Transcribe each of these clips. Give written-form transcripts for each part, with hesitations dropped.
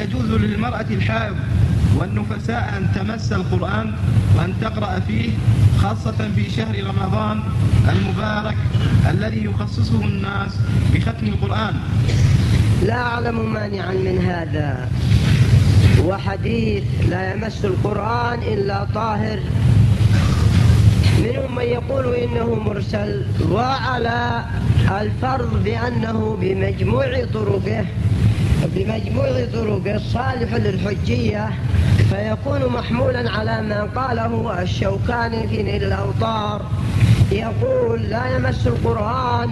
يجوز للمرأة الحائض والنفساء أن تمس القرآن وأن تقرأ فيه، خاصة في شهر رمضان المبارك الذي يخصصه الناس بختم القرآن؟ لا أعلم مانعا من هذا. وحديث لا يمس القرآن إلا طاهر منهم من يقول إنه مرسل، وعلى الفرض بأنه بمجموع طرقه صالح للحجية، فيكون محمولا على ما قاله الشوكاني في نيل الأوطار، يقول لا يمس القرآن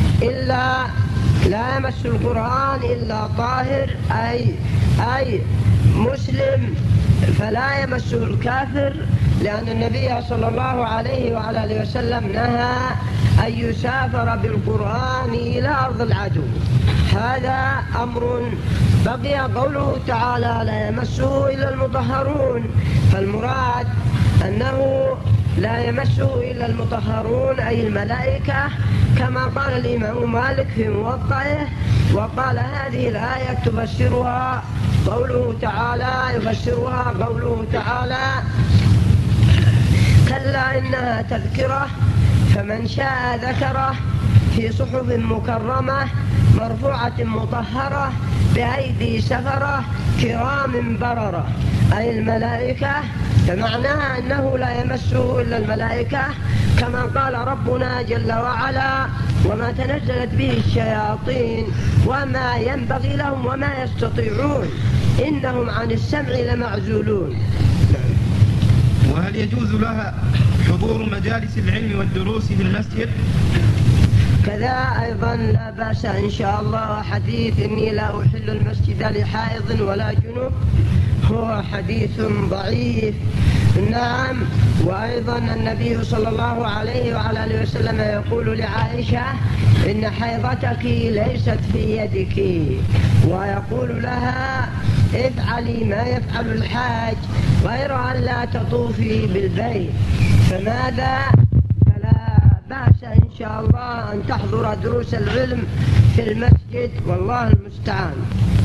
إلا طاهر، أي مسلم، فلا يمسه الكافر، لأن النبي صلى الله عليه وعلى آله وسلم نهى أن يسافر بالقرآن إلى أرض العدو. هذا أمر. بقي قوله تعالى لا يمسه إلا المطهرون، فالمراد أنه لا يمسه إلا المطهرون أي الملائكة، كما قال الإمام مالك في موطئه، وقال هذه الآية يفسرها قوله تعالى كلا إنها تذكرة فمن شاء ذكره في صحف مكرمة مرفوعة مطهرة بأيدي سفرة كرام بررة، أي الملائكة، فمعناها أنه لا يمسه إلا الملائكة، كما قال ربنا جل وعلا وما تنزلت به الشياطين وما ينبغي لهم وما يستطيعون إنهم عن السمع لمعزولون. وهل يجوز لها حضور مجالس العلم والدروس في المسجد؟ كذا أيضا لا بأس إن شاء الله. حديث إني لا أحل المسجد لحائض ولا جنب هو حديث ضعيف. نعم. وأيضا النبي صلى الله عليه وعلى آله وسلم يقول لعائشة إن حيضتك ليست في يدك، ويقول لها افعلي ما يفعل الحاج غير أن لا تطوفي بالبيت. فلا بأس إن شاء الله أن تحضر دروس العلم في المسجد، والله المستعان.